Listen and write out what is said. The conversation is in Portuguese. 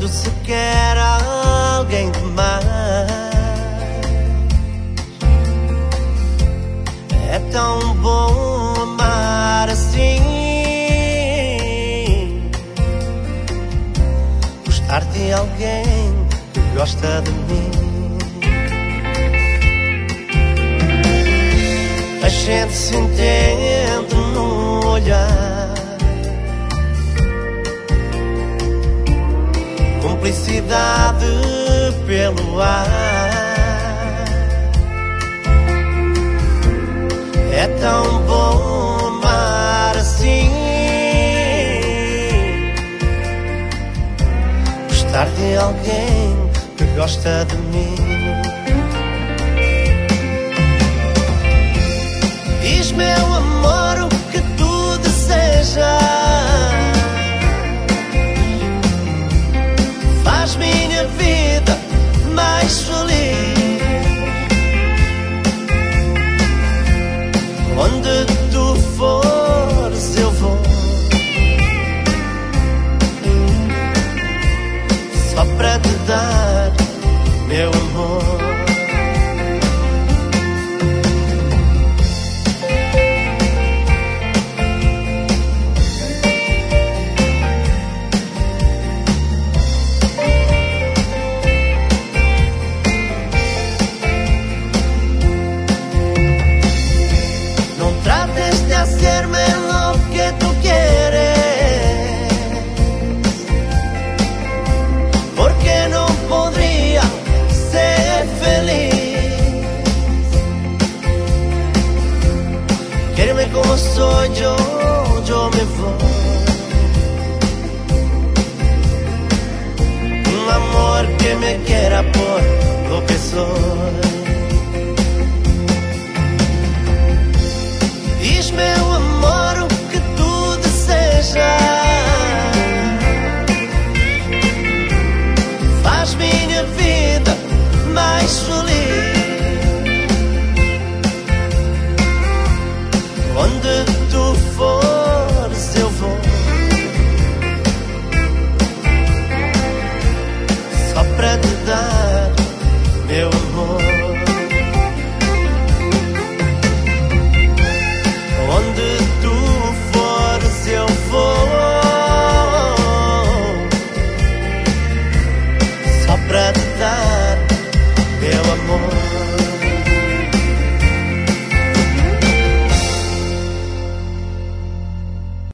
quando se quer alguém demais. É tão bom amar assim, gostar de alguém que gosta de mim. A gente se entende no olhar, cumplicidade pelo ar. É tão bom amar assim, gostar de alguém que gosta de mim. Diz, meu amor, o que tu desejas, faz minha vida mais feliz. Onde tu fores eu vou, só para te dar meu amor. Hacerme lo que tú quieres, porque no podría ser feliz. Quiereme como soy yo, yo me voy. Un amor que me quiera por lo que soy. Diz, meu amor, o que tu desejas, faz minha vida mais feliz.